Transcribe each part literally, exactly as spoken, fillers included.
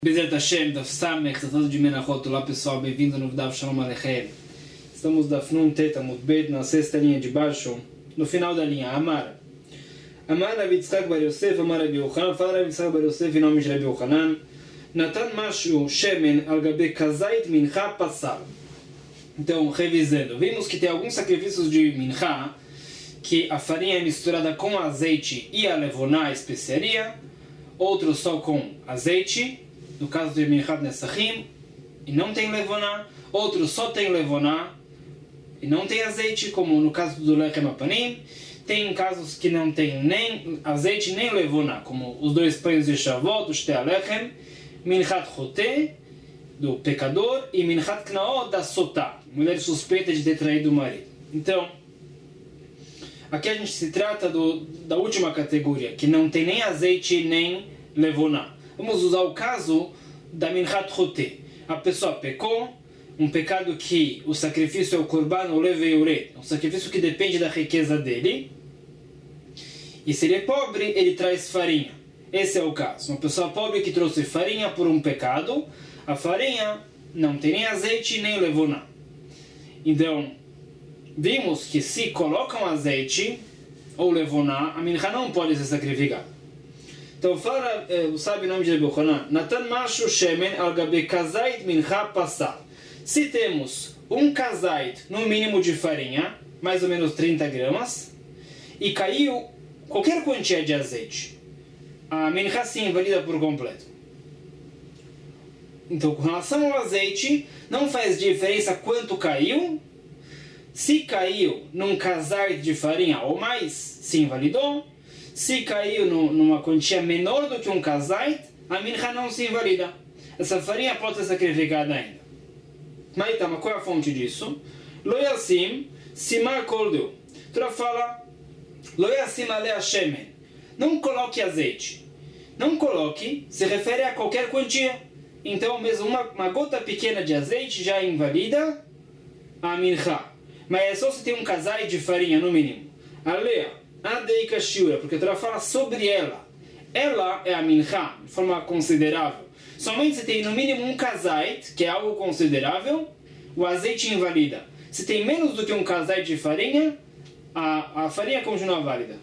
Bezerra Hashem, Daf Samech, Tratado de Menachot. Olá pessoal, bem-vindos ao novo Daf Shalom Aleichem. Estamos Daf Nun Tet Amud Bet, na sexta linha de baixo, no final da linha, Amar. Amar Rabi Yitzchak bar Yosef, Amar Rabi Yochanan, fala Rabi Yitzchak bar Yosef em nome de Rabi Yochanan. Natan Mashu Shemen al Gabe Kazait Mincha Passal. Então, revisando, vimos que tem alguns sacrifícios de Mincha, que a farinha é misturada com azeite e a levoná, a especiaria, outros só com azeite, no caso de Minchat Nesachim, e não tem levoná, outros só tem levoná e não tem azeite, como no caso do Lechem Apanim. Tem casos que não tem nem azeite nem levoná, como os dois pães de Shavuot, do Shtei Alechem, Minchat Choté, do pecador, e Minchat Knaot, da Sotá, mulher suspeita de ter traído o marido. Então, aqui a gente se trata do, da última categoria, que não tem nem azeite nem levoná. Vamos usar o caso da Minchat Choté. A pessoa pecou, um pecado que o sacrifício é o Korban, o Levei, um sacrifício que depende da riqueza dele. E se ele é pobre, ele traz farinha. Esse é o caso. Uma pessoa pobre que trouxe farinha por um pecado, a farinha não tem nem azeite nem levoná. Então, vimos que se colocam azeite ou levoná, a mincha não pode ser sacrificada. Então fala, eh, sabe o nome de Rabi Yochanan? Natan Mashu Shemen al Gabe Kazait Mincha Passal. Se temos um kazait, no mínimo de farinha, mais ou menos trinta gramas, e caiu qualquer quantia de azeite, a mincha se invalida por completo. Então, com relação ao azeite, não faz diferença quanto caiu. Se caiu num kazait de farinha ou mais, se invalidou. Se caiu no, numa quantia menor do que um kazait, a mincha não se invalida. Essa farinha pode ser sacrificada ainda. Mas então, qual é a fonte disso? Lo yasim sima koldeu. Torá fala, lo yasim alea shemen. Não coloque azeite. Não coloque se refere a qualquer quantia. Então, mesmo uma, uma gota pequena de azeite já invalida a mincha. Mas é só se tem um kazait de farinha, no mínimo. Alea. Adeika shiura, porque a Torá fala sobre ela. Ela é a mincha, de forma considerável. Somente se tem no mínimo um kazait, que é algo considerável, o azeite invalida. Se tem menos do que um kazait de farinha, a, a farinha continua válida.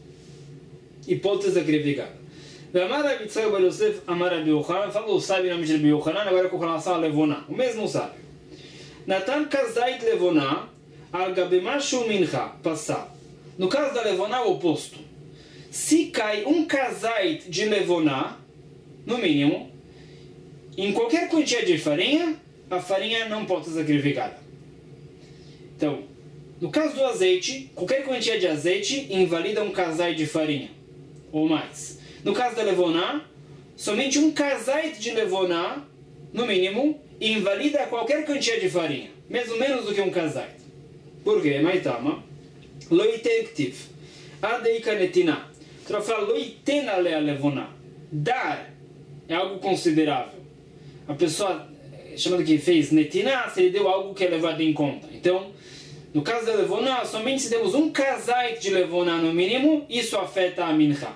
E pode ser sacrificada. Amar Rabi Yitzchak bar Yosef, Amar Rabi Yochanan, falou o sábio em nome de Rabi Yochanan, agora com relação a levoná. O mesmo sábio. Natan kazait levoná, al gabe mashu mincha, passar. No caso da levoná, o oposto. Se cai um kazait de levoná, no mínimo, em qualquer quantia de farinha, a farinha não pode ser sacrificada. Então, no caso do azeite, qualquer quantia de azeite invalida um kazait de farinha, ou mais. No caso da levoná, somente um kazait de levoná, no mínimo, invalida qualquer quantia de farinha, mesmo menos do que um kazait. Por quê? Maitama. Loitektiv. Adeika netina. Então fala loitena lea levoná. Dar é algo considerável. A pessoa, chamando que fez netina, se ele deu algo que é levado em conta. Então, no caso da levoná, somente se temos um kazait de levoná no mínimo, isso afeta a mincha.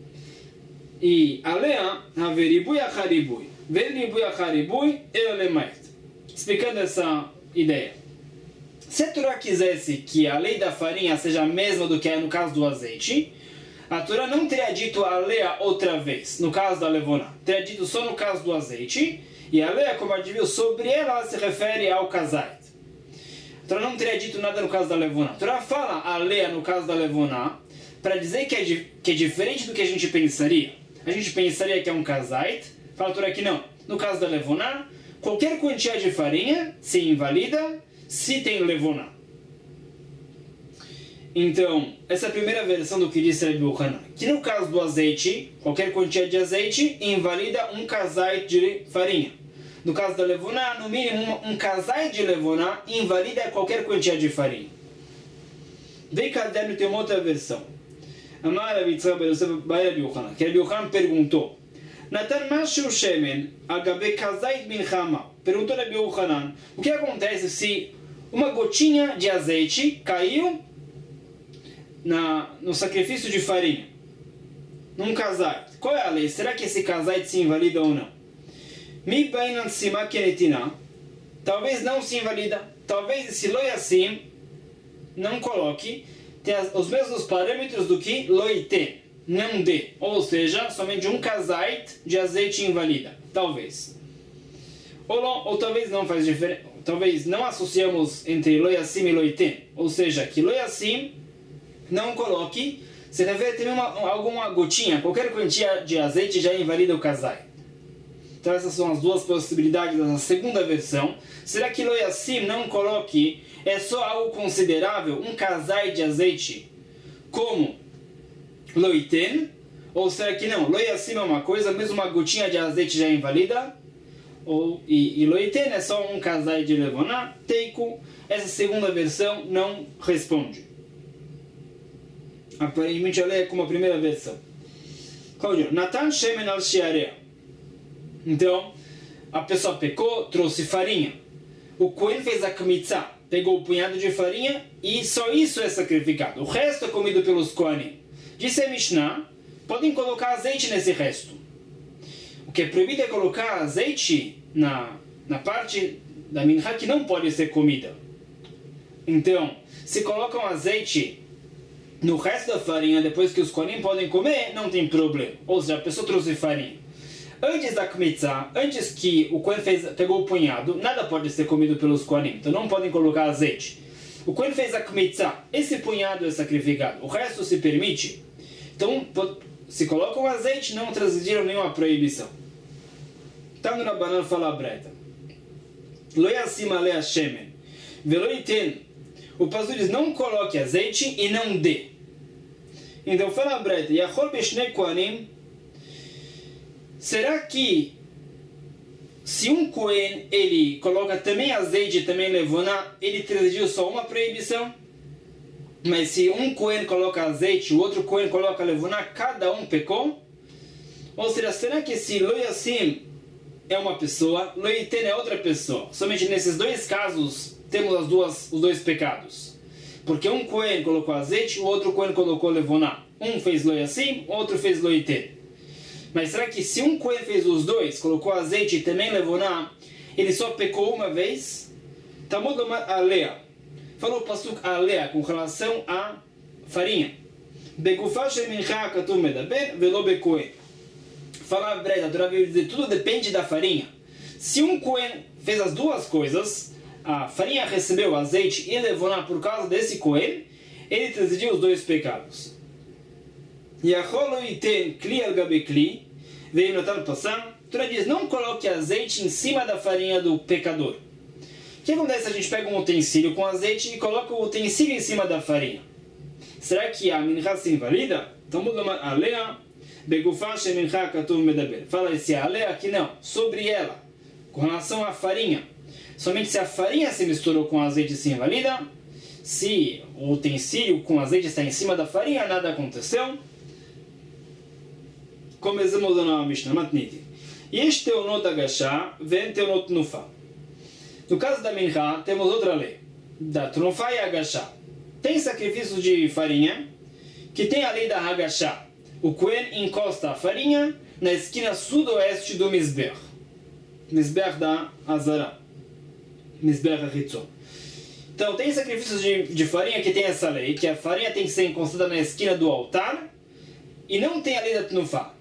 E alea, haveribui acharibui. Veribui acharibui, elamait. Explicando essa ideia. Se a Torá quisesse que a lei da farinha seja a mesma do que é no caso do azeite, a Torá não teria dito a leia outra vez, no caso da levoná. Teria dito só no caso do azeite, e a leia, como a gente viu, sobre ela, ela se refere ao kazait. A Torá não teria dito nada no caso da levoná. A Torá fala a leia no caso da levoná, para dizer que é, di que é diferente do que a gente pensaria. A gente pensaria que é um kazait, fala a Torá que não. No caso da levoná, qualquer quantia de farinha se invalida se tem levoná. Então, essa é a primeira versão do que disse Rabi Yochanan. Que no caso do azeite, qualquer quantia de azeite invalida um kazait de farinha. No caso da levoná, no mínimo um kazait de levoná invalida qualquer quantia de farinha. Vem caderno tem uma outra versão. Amar Rabi Yitzchak bar Yosef bar Rabi Yochanan. Que Rabi Yochanan perguntou: Natan mashu shemen agabe kazait mincha mal. Perguntou Rabi Yochanan: o que acontece se uma gotinha de azeite caiu na, no sacrifício de farinha, num kazait? Qual é a lei? Será que esse kazait se invalida ou não? Mi bainan sima kenetina. Talvez não se invalida. Talvez esse loyasim não coloque, tem as, os mesmos parâmetros do que loiten, não dê. Ou seja, somente um kazait de azeite invalida. Talvez. Ou, não, ou talvez não faz diferença. Talvez não associamos entre loyasim e loiten. Ou seja, que loyasim não coloque, se refere também a alguma gotinha, qualquer quantia de azeite já invalida o kazait. Então essas são as duas possibilidades da segunda versão. Será que loyasim não coloque é só algo considerável, um kazait de azeite, como loiten? Ou será que não? Loyasim é uma coisa, mesmo uma gotinha de azeite já invalida? Ou, e, e loiten é só um kazait de levoná? Teiku, essa segunda versão não responde. Aparentemente eu leio como a primeira versão. Claudio, Natan shemen al shiarea. Então, a pessoa pecou, trouxe farinha. O Cohen fez a kmitza, pegou o punhado de farinha e só isso é sacrificado. O resto é comido pelos Kohanim. Disse a Mishnah, podem colocar azeite nesse resto. O que é proibido é colocar azeite na, na parte da minhá que não pode ser comida. Então, se colocam azeite no resto da farinha, depois que os Kohanim podem comer, não tem problema. Ou seja, a pessoa trouxe farinha. Antes da kmitza, antes que o Kohen fez, pegou o punhado, nada pode ser comido pelos Kohanim, então não podem colocar azeite. O Kohen fez a kmitza, esse punhado é sacrificado, o resto se permite. Então, se colocam azeite, não transgrediram nenhuma proibição. Tando na banana fala a breta. Lo yasim alea shemen, velo iten. O pastor diz, não coloque azeite e não dê. Então fala a breta, yachol beshnei kohanim. Será que se um Cohen ele coloca também azeite e também levoná, ele transgrediu só uma proibição? Mas se um Cohen coloca azeite e o outro Cohen coloca levoná, cada um pecou? Ou seja, será que se loyasim é uma pessoa, loiten é outra pessoa? Somente nesses dois casos temos as duas, os dois pecados. Porque um Cohen colocou azeite, o outro Cohen colocou levoná. Um fez loyasim, o outro fez loiten. Mas será que se um Cohen fez os dois, colocou azeite e também levoná, ele só pecou uma vez? Talmud lomar alea. Falou o pasuk alea com relação à farinha. Begufá shemincha katuv medaber velo bekohen. Fala a breta, a Torá veio dizer, tudo depende da farinha. Se um Cohen fez as duas coisas, a farinha recebeu azeite e levoná por causa desse Cohen, ele transgrediu os dois pecados. Yachol iten kli al gabe kli, veio notar passam. Torá diz, não coloque azeite em cima da farinha do pecador. O que acontece se a gente pega um utensílio com azeite e coloca o utensílio em cima da farinha? Será que a minhá se invalida? Talmud lomar alea, begufá shemincha katuv medaber. Fala esse alea aqui não, sobre ela, com relação à farinha. Somente se a farinha se misturou com azeite se invalida. Se o utensílio com azeite está em cima da farinha, nada aconteceu. Começamos a nova Mishnah, Matniti. Este teonot agachá, vem teonot nufá. No caso da minhá, temos outra lei. Da trunfá e agachá. Tem sacrifícios de farinha, que tem a lei da agachá. O Cohen encosta a farinha na esquina sudoeste do Mizbeach. Mizbeach da Azara. Mizbeach Hitzon. Então, tem sacrifícios de, de farinha que tem essa lei, que a farinha tem que ser encostada na esquina do altar, e não tem a lei da tnufá.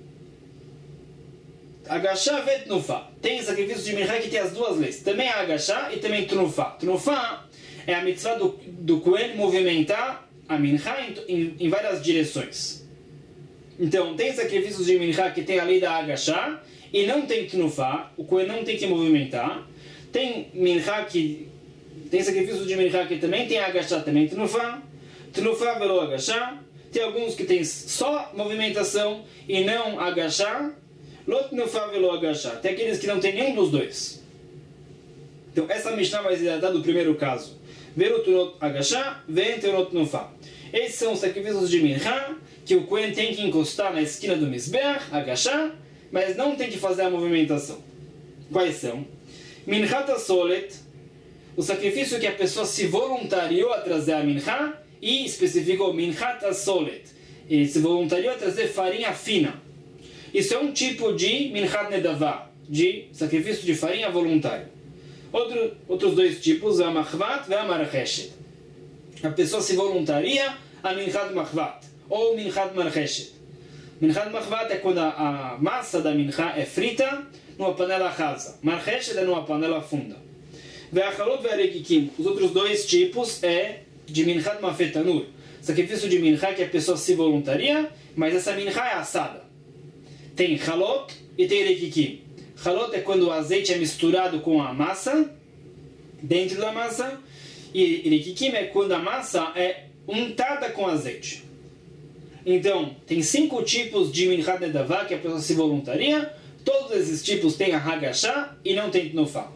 Agachá ve tnufá. Tem sacrifícios de minhá que tem as duas leis. Também a agachá e também tnufá. Tnufá é a mitzvah do, do Cohen movimentar a minhá em, em, em várias direções. Então, tem sacrifícios de minhá que tem a lei da agachá e não tem tnufá. O Cohen não tem que movimentar. Tem minhá que tem sacrifícios de minhá que também tem agachá, também tnufá. Tnufá velo agachá. Tem alguns que tem só movimentação e não agachá. Lot tnufá velo agachá. Tem aqueles que não tem nenhum dos dois. Então essa Mishnah vai se tratar do primeiro caso. Velo tunot agachá, ven tunot tnufá. Esses são os sacrifícios de minhá que o Cohen tem que encostar na esquina do Mizbeach, agachá, mas não tem que fazer a movimentação. Quais são? Minhat asolet, o sacrifício que a pessoa se voluntariou a trazer a minhá, e especificou minhat asolet. Ele se voluntariou a trazer farinha fina. Isso é um tipo de minhat nedavá, de sacrifício de farinha voluntário. Outro, outros dois tipos, a machvat e a marcheshet. A pessoa se voluntaria a minchat machvat ou minchat marcheshet. Minchat machvat é quando a, a massa da mincha é frita numa panela rasa. Marcheshet é numa panela funda. Ve'achalot ve'arekikim. Os outros dois tipos é de minchat mafetanur. Sacrifício de mincha que a pessoa se voluntaria, mas essa mincha é assada. Tem halot e tem rekikim. Halot é quando o azeite é misturado com a massa, dentro da massa, e rekikim é quando a massa é untada com azeite. Então, tem cinco tipos de minchat nedavá que a pessoa se voluntaria. Todos esses tipos têm a hagashá e não tem tnufá.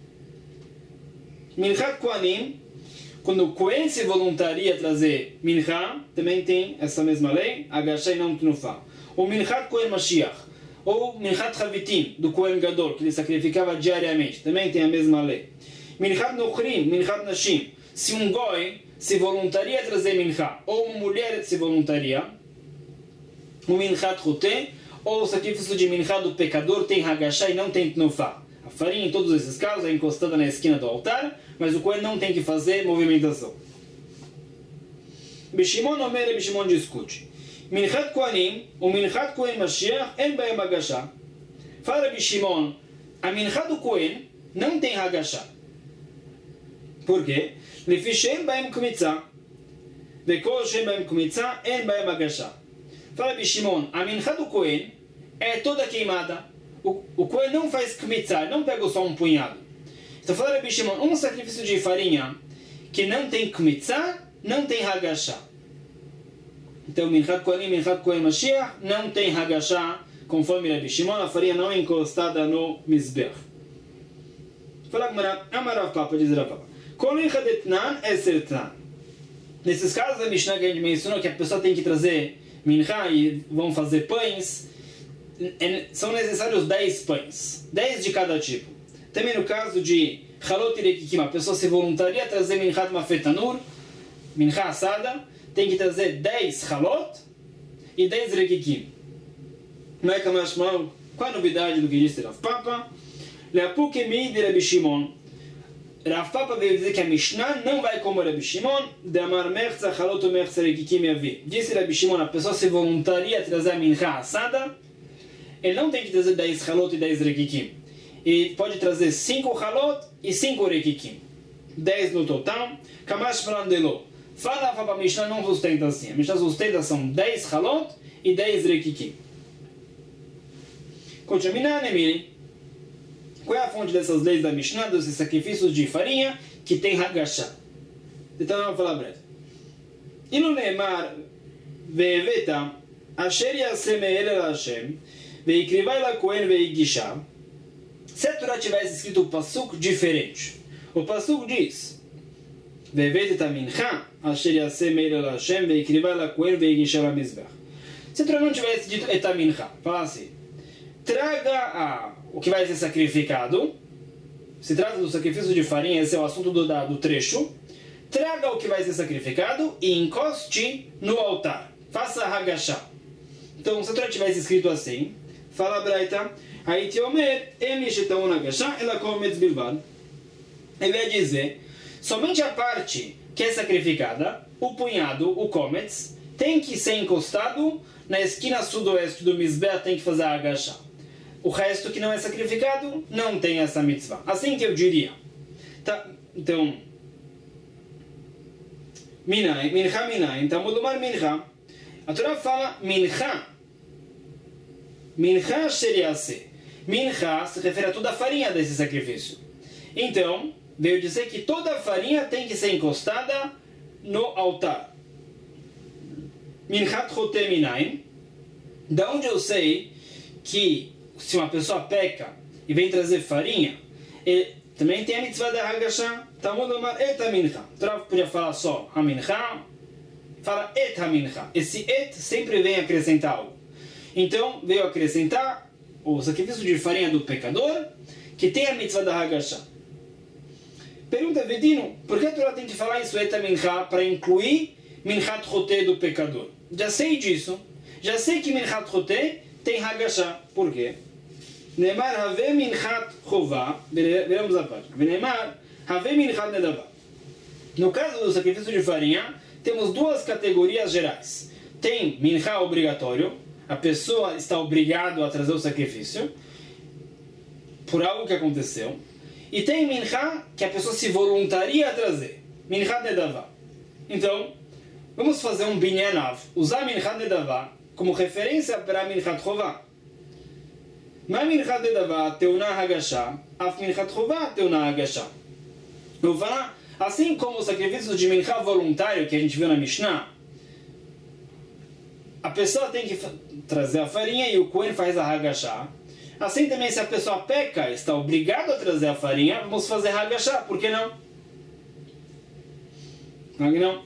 Minchat kohanim, quando o kohen se voluntaria a trazer mincha, também tem essa mesma lei, hagashá e não tnufá. O minchat kohen mashiach, ou minchat chavitim, do kohen gadol, que ele sacrificava diariamente, também tem a mesma lei. Minchat nochrim, minchat nashim, se um goi se voluntaria a trazer mincha, ou uma mulher se voluntaria, o minchat choté, ou o sacrifício de mincha do pecador tem hagashá e não tem tnufá. A farinha, em todos esses casos, é encostada na esquina do altar, mas o Kohen não tem que fazer movimentação. Bishimon Omer e Bishimon discute. Minchat Kohanim, o Minchat Kohen Mashiach, en baem hagashá. Fala Bishimon, a mincha do Kohen não tem hagashá. Por quê? Lefi shem baem kmitzah. Vekol shem baem kmitzah, en baem hagashá. Fala Bishimon, a mincha do Kohen é toda queimada. O, o Kohen não faz kmitzah, não pega só um punhado. Então fala Bishimon, um sacrifício de farinha que não tem kmitzah, não tem hagashá. Então minchat Kohanim, minchat Kohen Mashiach, não tem hagashá, conforme Rabbi Shimon, a farinha não é encostada no mizbeach. Fala Amarav Papa, diz Rav Papa. Kol minchat etnan, eser tnan. Nesses casos, a Mishnah que a gente mencionou, que a pessoa tem que trazer mincha e vão fazer pães, são necessários dez pães, dez de cada tipo. Também no caso de halot e rekikim, a pessoa se voluntaria a trazer minchat mafetanur, mincha assada, tem que trazer dez halot e dez rekikim. Não é que qual a novidade do que disse Rav Papa? Leapuk mi de Rabbi Shimon. Rav Papa veio dizer que a Mishnah não vai como Rabbi Shimon, de amar merza halot ou merza rekikim yavi. Disse Rabbi Shimon, a pessoa se voluntaria a trazer a mincha assada, ele não tem que trazer dez halot e dez rekikim. Ele pode trazer cinco halot e cinco rekikim. dez no total. Kamash Brandelo. Fala para a Mishnah não sustenta assim. A Mishnah sustenta são dez halot e dez rekikim. Continua, Nemiri. Qual é a fonte dessas leis da Mishnah, desses sacrifícios de farinha que tem hagashá? Então vamos falar breve. Ilo neemar ve'eveta asher yaseh me'el el Hashem ve'ikrivai la kohen ve'igisha. Se a Torá tivesse escrito o pasuk diferente, o pasuk diz: ve'eveta mincha asher yaseh me'el el Hashem ve'ikrivai la kohen ve'igisha la mizbech. Se a Torá não tivesse dito eta mincha, fala assim: traga a, o que vai ser sacrificado. Se trata do sacrifício de farinha, esse é o assunto do, da, do trecho. Traga o que vai ser sacrificado e encoste no altar. Faça hagashá. Então, se a Torá tivesse escrito assim, fala a Braita, aí te omer, em yishetaun hagashá, ela cometz bilvad. Ele vai dizer, somente a parte que é sacrificada, o punhado, o cometz, tem que ser encostado na esquina sudoeste do mizbeach, tem que fazer hagashá. O resto que não é sacrificado não tem essa mitzvah. Assim que eu diria. Tá, então, minai, mincha minai, então mulumar mincha. A Torá fala mincha. Mincha sheriase. Mincha se refere a toda a farinha desse sacrifício. Então, veio dizer que toda a farinha tem que ser encostada no altar. Minchat chote minai. Da onde eu sei que se uma pessoa peca e vem trazer farinha, ele também tem a mitzvah da hagashá. Talmud omar et ha-mincha. Então podia falar só ha-mincha, fala et ha-mincha. Esse et sempre vem acrescentar algo. Então veio acrescentar o sacrifício de farinha do pecador, que tem a mitzvah da hagashá. Pergunta Vedino, por que a Torá tem que falar isso et ha-mincha para incluir minchat chote do pecador? Já sei disso. Já sei que minchat chote tem hagashá. Por quê? Neemar have minchat chová, veremos a página. Neemar have minchat nedavá. No caso do sacrifício de farinha, temos duas categorias gerais. Tem minchá obrigatório, a pessoa está obrigada a trazer o sacrifício por algo que aconteceu. E tem minchá que a pessoa se voluntaria a trazer, minchat nedavá. Então, vamos fazer um binyanav, usar minchat nedavá como referência para minchat chová. Ma minchat nedavá teuna hagashá, af minchat chová teuna hagashá. Eu vou falar, assim como o sacrifício de minchá voluntário que a gente viu na Mishnah, a pessoa tem que trazer a farinha e o Kohen faz a hagashá. Assim também, se a pessoa peca, está obrigado a trazer a farinha, vamos fazer hagashá, por que não? Não.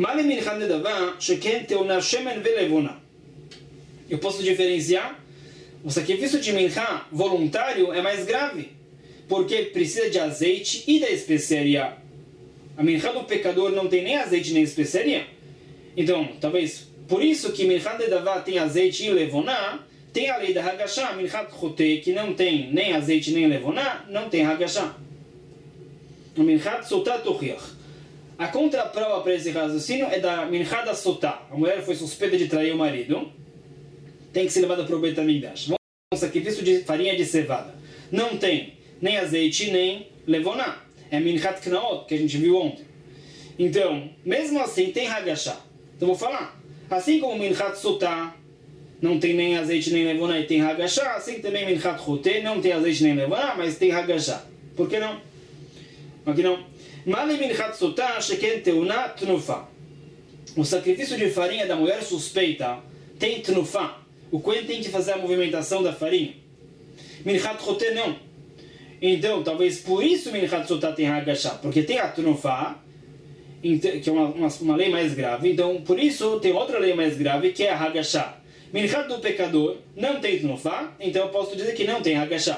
Eu posso diferenciar. O sacrifício de minchá voluntário é mais grave, porque precisa de azeite e da especiaria. A minchá do pecador não tem nem azeite nem especiaria. Então, talvez por isso que minchat nedavá tem azeite e levoná, tem a lei da hagashá, minchat choté, que não tem nem azeite nem levoná, não tem hagashá. O minchat sotá tochiach. A contraprova para esse raciocínio é da minchat da sotá. A mulher foi suspeita de trair o marido, tem que ser levada para o Beit HaMikdash. Vamos um sacrifício de farinha de cevada. Não tem nem azeite nem levoná. É minchat knaot, que a gente viu ontem. Então, mesmo assim, tem hagashá. Então vou falar. Assim como minchat sotá não tem nem azeite nem levoná e tem hagashá, assim também minchat choté não tem azeite nem levoná, mas tem hagashá. Por que não? Aqui não. Mali minchat sotá sheken teuna tnufá. O sacrifício de farinha da mulher suspeita tem tnufá. O Kohen tem que fazer a movimentação da farinha. Minchat choté não. Então, talvez por isso minchat sotá tem hagashá, porque tem a tnufá, que é uma, uma, uma lei mais grave. Então, por isso, tem outra lei mais grave, que é a hagashá. Minchat do pecador não tem tnufá, então eu posso dizer que não tem hagashá.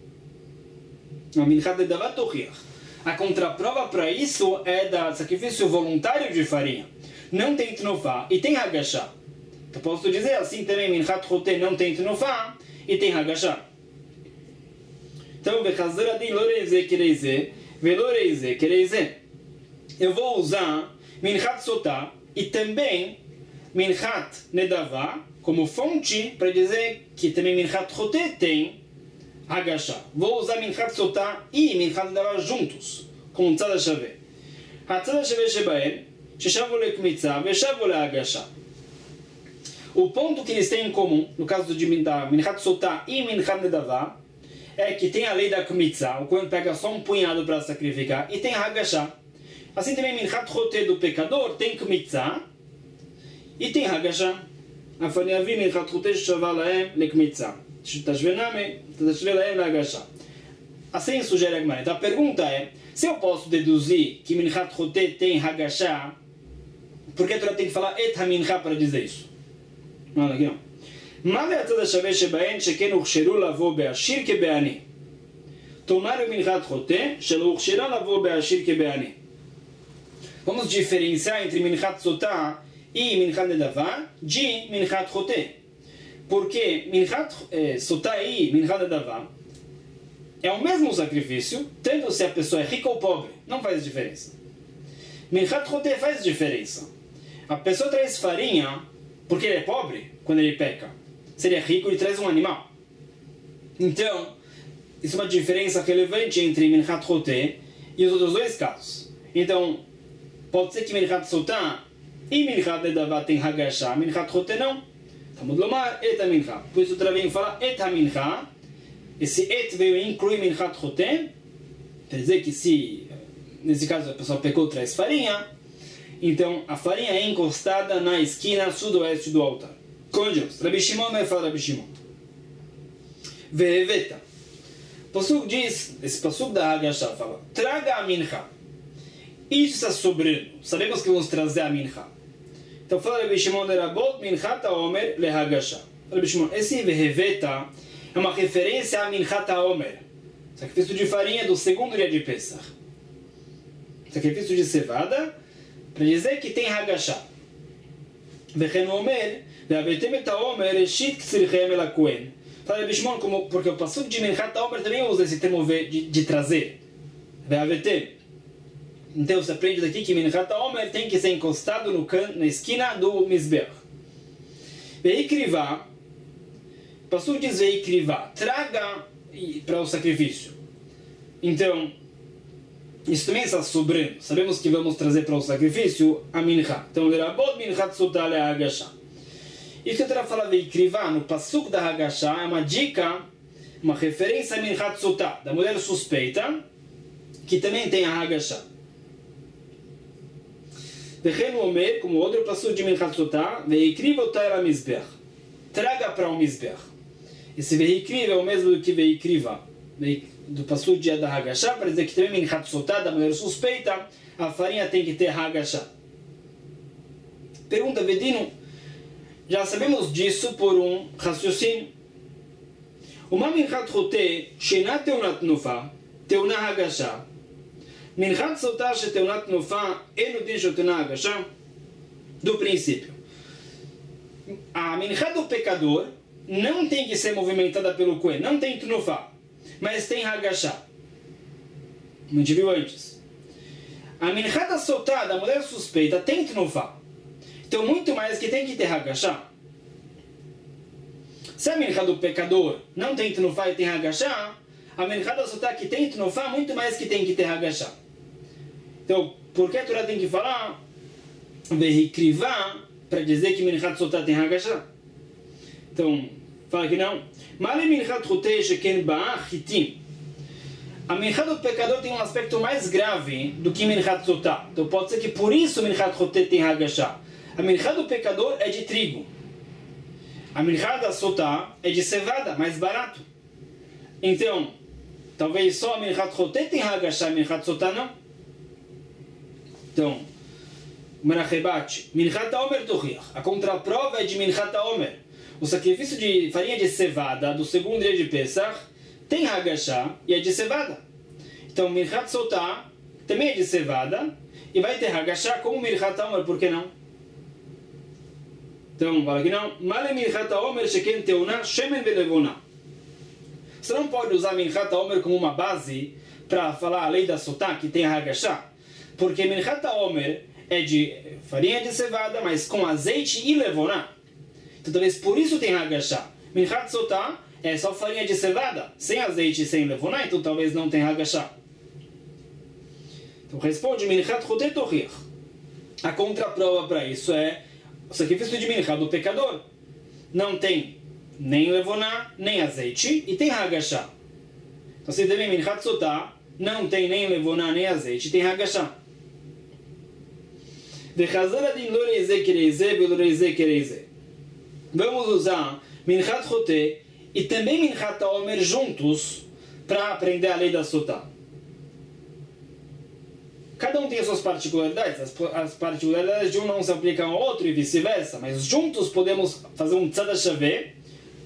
A minchat nedavá tochiach. A contraprova para isso é da sacrifício voluntário de farinha. Não tem tnufá e tem hagashá. Eu posso dizer assim também, minchat choté não tem tnufá e tem hagashá. Então, vechazar adin lo reizeh kereizeh, velo reizeh kereizeh. Eu vou usar minchat sotá e também minchat nedavá como fonte para dizer que também minchat choté tem hagashá. Vou usar minchat sotá e minchat nedavá juntos, com um tzad hashave. Hatzad hashave shebaen, sheshavu lekmitza, veshavu lehagashá. O ponto que eles têm em comum, no caso de minchat sotá e minchat nedavá, é que tem a lei da kmitza, o Kohen pega só um punhado para sacrificar, e tem hagashá. Assim também, minchat choté do pecador tem kmitza e tem hagashá. Afani avi minchat choté shava lahem lekmitza. Tashve name, tashve lahem lehagashá. Assim sugere a Gemara. Então a pergunta é, se eu posso deduzir que minchat choté tem hagashá, por que a Torá tem que falar et ha-minchá para dizer isso? Não, aqui não. מה מהצד השווה שבהן שכן הוכשרו לבוא בעשיר כבעני? תאמר במנחת חוטא שלא הוכשרה לבוא בעשיר כבעני. Vamos diferenciar entre minchat sotá e minchat nedavá de minchat choté. Porque minchat eh, sotá e minchat nedavá é o mesmo sacrifício, tanto se a pessoa é rica ou pobre, não faz diferença. Minchat choté faz diferença. A pessoa traz farinha porque ele é pobre quando ele peca. Se ele é rico, ele traz um animal. Então, isso é uma diferença relevante entre minchat choté e os outros dois casos. Então, pode ser que minchat sotá e minchat nedavá tem hagashá, minchat choté não. Talmud lomar et ha-minchá. Por isso, outra vez fala et ha-minchá. Esse et veio incluir minchat choté. Quer dizer que se, nesse caso, a pessoa pecou, traz farinha. Então, a farinha é encostada na esquina sudoeste do altar. Conjuntos. Rabi Shimon vai falar Rabi Shimon. Veheveta. O Pasuk diz, esse Pasuk da hagashá fala, traga a minchá. Isso está sobrando. Sabemos que vamos trazer a minchá. Então fala Rabi Shimon de Rabot, minchat ha-omer lehagashá. Rabi Shimon, esse veheveta é uma referência a minchat ha-omer. Sacrifício de farinha do segundo dia de Pesach. Sacrifício de cevada, para dizer que tem hagashá. Vechen omer, והבאתם את העומר ראשית צריכם אל הכהן, Fala Rabi Shimon, como, porque o passuco de Minchat Omer também usa esse termo de, de trazer. V A V T. Então você aprende daqui que Minchat Omer tem que ser encostado no can, na esquina do Mizbeach. Veikriva, o passuco diz Veikriva, traga para o sacrifício. Então, isso também está sobrando. Sabemos que vamos trazer para o sacrifício a Mincha. Então, Lerabot Minchat Sotah leHagashah. Isso que eu quero falar Veikriva no passuco da Hagashah é uma dica, uma referência a Minchat Sotah, da mulher suspeita, que também tem a Hagashah. Vechen Omer, como outro passuco de Minchat Sotah, Veikriva Otah Mizbeach. Traga para o Mizbeach. Esse Veikriva é o mesmo do que Veikriva, do passuco de da Hagashah, para dizer que também Minchat Sotah, da mulher suspeita, a farinha tem que ter Hagashah. Pergunta, Vedino, já sabemos disso por um raciocínio. Uma Minchat Choteh, Sheina Teunat Nufa, Teuna Hagashah, Minchat Sotah Sheteunat Nufa, Enu Din Sheteuna Hagashah, do princípio. A Minchat do pecador não tem que ser movimentada pelo Kohen, não tem Tnufa, mas tem Hagashah. Como a gente viu antes. A Minchat Sotah, da mulher suspeita, tem Tnufa. Então, muito mais que tem que ter Hagashah. Se a Minchat do pecador não tem Tnufa e tem Hagashah, a Minchat Sotah que tem Tnufa, muito mais que tem que ter Hagashah. Então, por que a Torá tem que falar Vehikriva para dizer que Minchat Sotah tem Hagashah? Então, fala que não. Male Minchat Choteh Sheken Ba'ah Chitim. A Minchat do pecador tem um aspecto mais grave do que Minchat Sotah. Então, pode ser que por isso Minchat Choteh tem Hagashah. A Minchat do pecador é de trigo. A Minchat da Sotah é de cevada, mais barato. Então, talvez só a Minchat Choteh tem Hagashah, a Minchat Sotah não. Então, Merachebat, Minchat Omer Tochiach. A contraprova é de Minchat Omer. O sacrifício de farinha de cevada do segundo dia de Pesach tem Hagashah e é de cevada. Então, Minchat Sotah também é de cevada e vai ter Hagashah como Minchat Omer, por que não? Então, fala que não. Male Minchat Omer Sheken Teuna Shemen Velevona. Você não pode usar Minchat Omer como uma base para falar a lei da Sotah que tem Hagashah, porque Minchat Omer é de farinha de cevada, mas com azeite e levoná. Então, talvez por isso tem Hagashah. Minchat Sotah é só farinha de cevada, sem azeite e sem levoná, então talvez não tenha Hagashah. Então, responde Minchat Choteh Tochiach. A contraprova para isso é o sacrifício de Minchat do pecador. Não tem nem levoná, nem azeite, e tem Hagashah. Então, se também Minchat Sotah não tem nem levoná, nem azeite, tem Hagashah. Vamos usar Minchat Choteh e também Minchat Omer juntos para aprender a lei da Sotah. Cada um tem as suas particularidades. As, as particularidades de um não se aplicam ao outro e vice-versa, mas juntos podemos fazer um tzad shaveh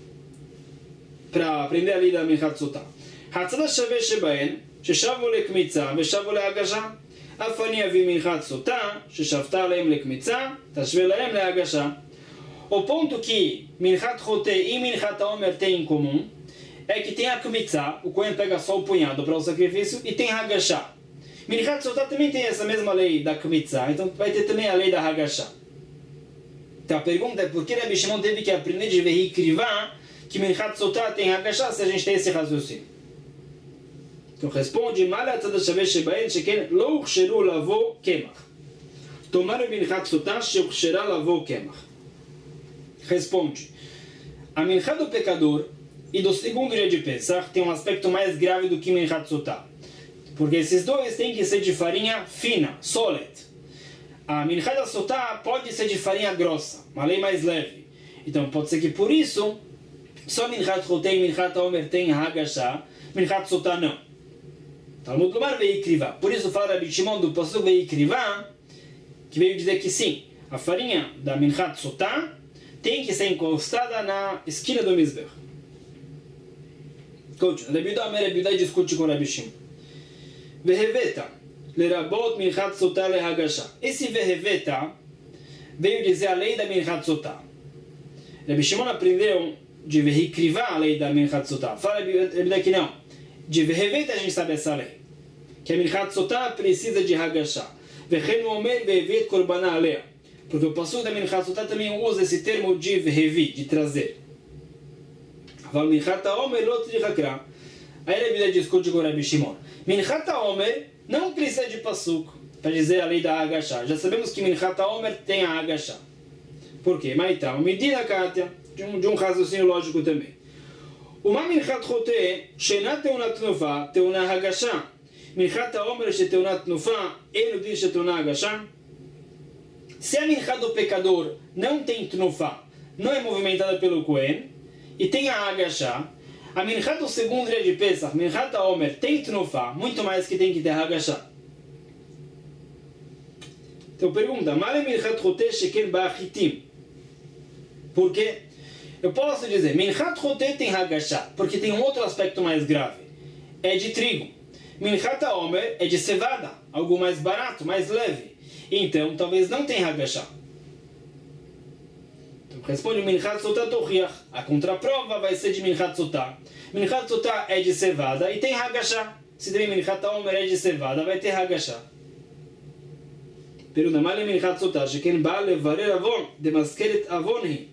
para aprender a lei da Minchat Sotah. Hatzad shaveh shebaen sheshavu lekmitza veshavu lehagashah. אף אני אביא מנחת סוטה, ששבתה עליהם לקמיצה, תשווה להם להגשה. O ponto que Minchat Choteh e Minchat Omer têm em comum é que tem a kmitza, o Kohen pega só o punhado para o sacrifício, e tem Hagashah. Minchat Sotah também tem essa mesma lei da kmitza, então vai ter também a lei da Hagashah. Então a pergunta é por que Rabi Shimon teve que aprender de Vehikriva que Minchat Sotah tem Hagashah se a gente tem esse raciocínio? Então responde, Malatzad Shaveh Shebaen Sheken Lo Uksheru Lavo Kemach. Tomaram Minchat Sotah Sheuksherá Lavo Kemach. Responde, a Minchat do pecador e do segundo dia de Pesach tem um aspecto mais grave do que Minchat Sotah. Porque esses dois têm que ser de farinha fina, solid. A Minchat da Sotah pode ser de farinha grossa, uma lei mais leve. Então pode ser que por isso, só Minchat Choteh e Minchat Omer tem Hagashah, Minchat Sotah não. Talmud Lomar Veikriva. Por isso fala Rabi Shimon do passuco Veikriva, que veio dizer que sim, a farinha da Minchat Sotah tem que ser encostada na esquina do Mizbeach. Continua. Rabi Yehuda Amar Rabi Yehuda discute com Rabi Shimon. Veheveta lerabot Minchat Sotah lehagashah. Esse Veheveta veio dizer a lei da Minchat Sotah. Rabi Shimon aprendeu de recrivar a lei da Minchat Sotah. Fala Rabbi que não. De Vehevet a gente sabe essa lei. Que a Minchat Sotah precisa de Hagashah. Vechenu Omer Vehevet Korbanah Alea. Porque o passuco da Minchat Sotah também usa esse termo de Vehevi, de trazer. Fala Minchat Omer Lot de Hakra. Aí a Bíblia discute com o Rabbi Shimon. Minchat Omer não precisa de passuco para dizer a lei da Hagashah. Já sabemos que Minchat Omer tem a Hagashah. Por quê? Mas então, medida Kátia, de um, de um raciocínio lógico também. Uma Minchat Choteh, Shenat Teunat Nufa, Teunat Hagashah. Minchat Omer, Sheteunat Nufa, ele diz Sheteunat Hagashah. Se a Minchat do pecador não tem Tnufa, não é movimentada pelo Kohen, e tem a Hagashah, a Minchat do segundo dia de Pesach, Minchat Omer, tem Tnufa, muito mais que tem que ter Hagashah. Então pergunta, Male Minchat Choteh Sheken Ba'achitim. Por quê? Eu posso dizer, Minchat Choteh tem Hagashah, porque tem um outro aspecto mais grave. É de trigo. Minchat Omer é de cevada, algo mais barato, mais leve. Então, talvez não tenha Hagashah. Então, responde Minchat Sotah Tochiach. A contraprova vai ser de Minchat Sotah. Minchat Sotah é de cevada e tem Hagashah. Se também Minchat Omer é de cevada, vai ter Hagashah. Pergunta, Male Minchat Sotah, Sheken Baal Levarer Avon, Demaskeret Avonhi.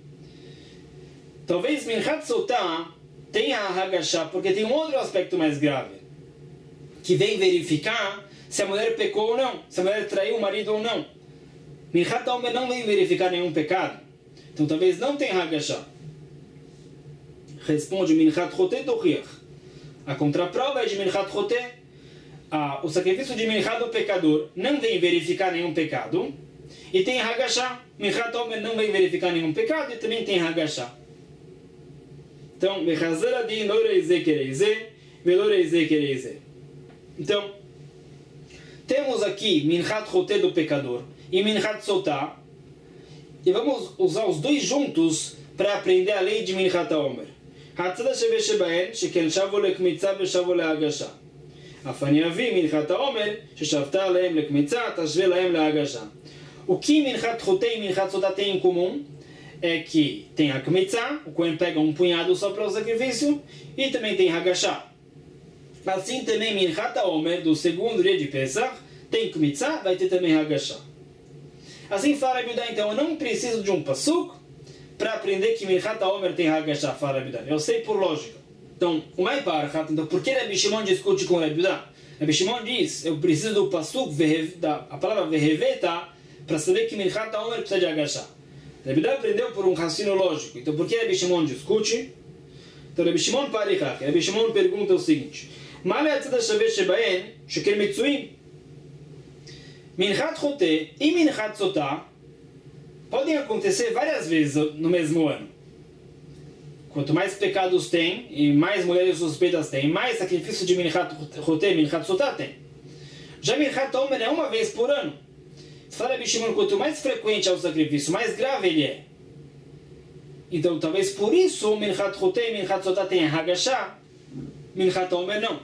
Talvez Minchat Sotah tenha a Hagashah, porque tem um outro aspecto mais grave, que vem verificar se a mulher pecou ou não, se a mulher traiu o marido ou não. Minchat Omer não vem verificar nenhum pecado. Então talvez não tenha Hagashah. Responde Minchat Choteh Tochiach. A contraprova é de Minchat Choteh. Ah, o sacrifício de Minchat do pecador não vem verificar nenhum pecado. E tem Hagashah. Minchat Omer não vem verificar nenhum pecado e também tem Hagashah. Então, Mechazer Adin lo reizeh kereizeh, velo reizeh kereizeh. Então, temos aqui Minchat Choteh do pecador e Minchat Sotah, e vamos usar os dois juntos para aprender a lei de Minchat Omer. Hatzada sheve shebaen, sheken shavo lekmitza veshavo lehagashah. Afani avi Minchat Omer, sheshavta alehem lekmitza, tashve lahem lehagashah. O que Minchat Choteh e Minchat Sotah têm em comum é que tem a Kmitzah, o Kohen pega um punhado só para o sacrifício, e também tem Hagashah. Assim também Minchat Omer, do segundo dia de Pesach, tem Kmitzah, vai ter também Hagashah. Assim fala Rabbi Yehuda, então eu não preciso de um pasuk para aprender que Minchat Omer tem Hagashah, fala Rabbi Yehuda. Eu sei por lógica. Então, o Mai Parchat, então por que Rabbi Shimon discute com Rabbi Yehuda? Rabbi Shimon diz, eu preciso do pasuk, da, a palavra Veheveta, para saber que Minchat Omer precisa de Hagashah. Rabbi Yehuda aprendeu por um raciocínio lógico. Então, por que Rabbi Shimon discute? Então, Rabbi Shimon Parikach. Rabbi Shimon pergunta o seguinte: Male atzada shaveh shebaen sheker mitzuim. Minchat Choteh e Minchat Sotah podem acontecer várias vezes no mesmo ano. Quanto mais pecados tem e mais mulheres suspeitas tem, mais sacrifício de Minchat Choteh e Minchat Sotah tem. Já Minchat Omer é uma vez por ano. Fala Rabbi Shimon, quanto mais frequente é o sacrifício, mais grave ele é. Então, talvez por isso, Minchat Choteh e Minchat Sotah tem Hagashah, Minchat Omer não.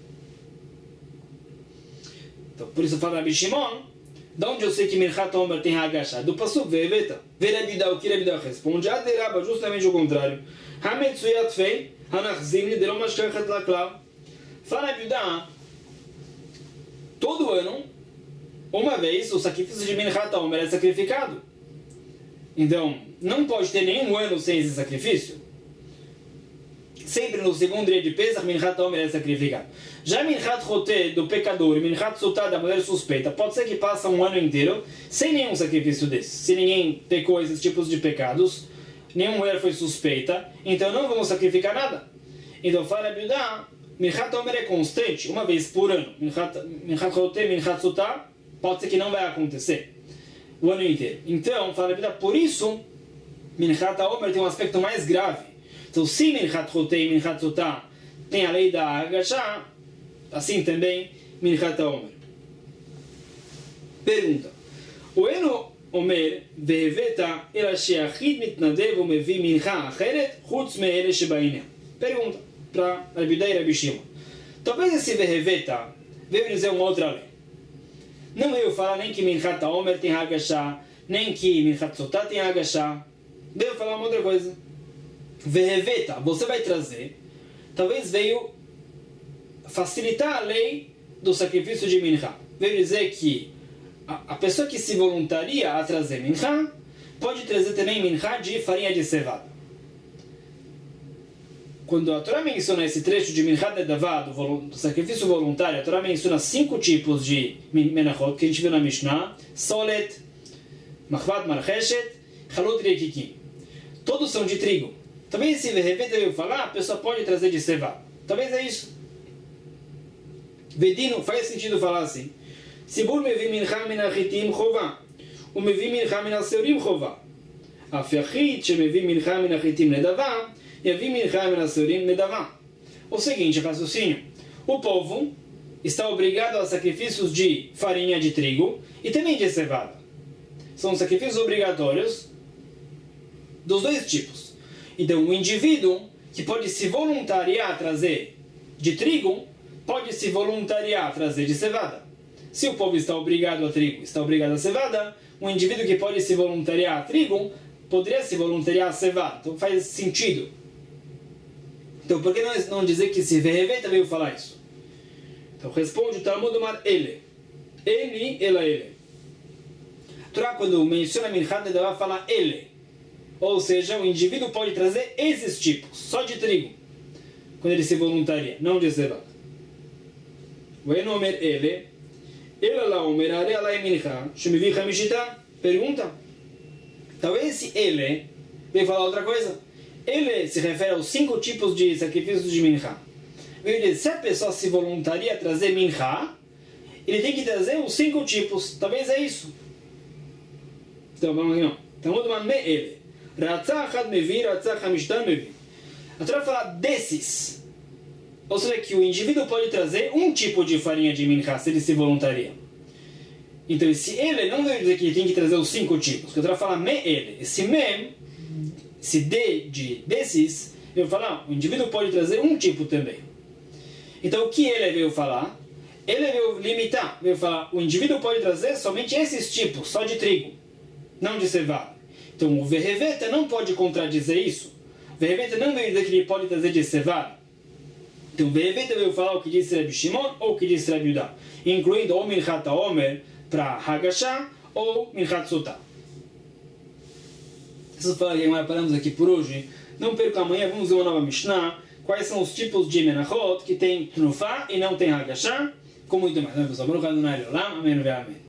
Então, por isso fala Rabbi Shimon, de onde eu sei que Minchat Omer tem Hagashah? Do pasuk Veheveta. Vê Rabbi Yehuda, o que Rabbi Yehuda responde? Aderaba, justamente o contrário. Hametzuyat fei, hanachzimni, de lomas kachat laklav. Fala Rabbi Yehuda, todo ano, uma vez, o sacrifício de Minchat Omer é sacrificado. Então, não pode ter nenhum ano sem esse sacrifício. Sempre no segundo dia de Pesach, Minchat Omer é sacrificado. Já Minchat Choteh, do pecador, e Minchat Sotah, da mulher suspeita, pode ser que passa um ano inteiro sem nenhum sacrifício desse. Se ninguém pecou esses tipos de pecados, nenhuma mulher foi suspeita, então não vamos sacrificar nada. Então, fala Rabbi Yehuda, Minchat Omer é constante, uma vez por ano. Minchat Choteh, Minchat Sotah, pode ser que não vai acontecer o ano inteiro. Então, fala Rabbi Yehuda, por isso, Minchat Omer tem um aspecto mais grave. Então, se Minchat Choteh e Minchat Sotah tem a lei da Hagashah, assim também Minchat Omer. Pergunta: O eno Omer Veheveta ela sheachid mitnadev umevi mincha acheret chutz me'ele shebaineh. Pergunta para Rabbi Yehuda e Rabbi Shimon. Talvez esse Veheveta veio dizer uma outra lei. Não veio falar nem que Minchat Omer tem Hagashah, nem que Minchat Sotah tem Hagashah. Veio falar uma outra coisa. Verreveta, você vai trazer, talvez veio facilitar a lei do sacrifício de mincha. Veio dizer que a, a pessoa que se voluntaria a trazer mincha, pode trazer também mincha de farinha de cevada. Quando a Torá menciona esse trecho de mincha de davad, do sacrifício voluntário, a Torá menciona cinco tipos de menachot, que a gente viu na Mishnah: solet, machvat marcheshet, chalut rekikim. Todos são de trigo. Talvez se verreveta eu falar, a pessoa pode trazer de cevada. Talvez é isso. Vedino, faz sentido falar assim. Sibur mevi mincha min achitim chova, u mevi mincha min aseurim chova. Af yachid shemevi mincha min achitim nedavah, yavi mincha min aseurim nedavah. O seguinte raciocínio: o povo está obrigado a sacrifícios de farinha de trigo e também de cevada. São sacrifícios obrigatórios dos dois tipos. Então, o indivíduo que pode se voluntariar a trazer de trigo, pode se voluntariar a trazer de cevada. Se o povo está obrigado a trigo, está obrigado a cevada, um indivíduo que pode se voluntariar a trigo, poderia se voluntariar a cevada. Então faz sentido. Então por que nós não dizer que se verreveta veio falar isso? Então responde o Talmud Omar ele. Ele, ela, ele. A Torá, quando menciona mincha de dava, fala ele. Ou seja, o indivíduo pode trazer esses tipos, só de trigo, quando ele se voluntaria, não de cevada. Omer ele, ela lá omer are alai mincha, shemevi chamishita. Pergunta. Talvez esse ele veio falar outra coisa. Ele se refere aos cinco tipos de sacrifícios de mincha. Veio dizer, se a pessoa se voluntaria a trazer mincha, ele tem que trazer os cinco tipos. Talvez é isso. Então vamos aqui não. Então vamos mandar ele. Ratzah achad mevi, ratzah chamishtan mevi. A Torá fala desses. Ou seja, que o indivíduo pode trazer um tipo de farinha de mincha se ele se voluntaria. Então, esse ele não veio dizer que ele tem que trazer os cinco tipos. Porque a Torá fala me ele. Esse me, esse de, de desses, veio falar, o indivíduo pode trazer um tipo também. Então, o que ele veio falar? Ele veio limitar, veio falar, o indivíduo pode trazer somente esses tipos, só de trigo, não de cevada. Então, o verreveta não pode contradizer isso. O verreveta não veio dizer que ele pode trazer de cevada. Então, o verreveta veio falar o que disse Rabbi Shimon ou o que disse Rabbi Yudá, incluindo ou Minchat Omer para Hagashá ou Minchat Sotá. Isso fala que nós paramos aqui por hoje. Não perca amanhã, vamos ver uma nova Mishnah. Quais são os tipos de menachot que tem Trufá e não tem Hagashá? Com muito mais. Amém.